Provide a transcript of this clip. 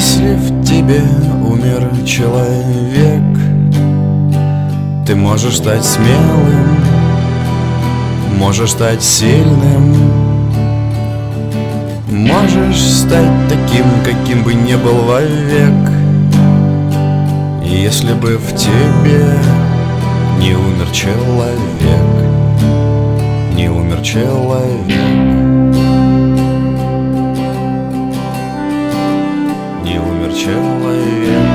Если в тебе умер человек, ты можешь стать смелым, можешь стать сильным, можешь стать таким, каким бы не был вовек. И если бы в тебе не умер человек, не умер человек, не умер человек.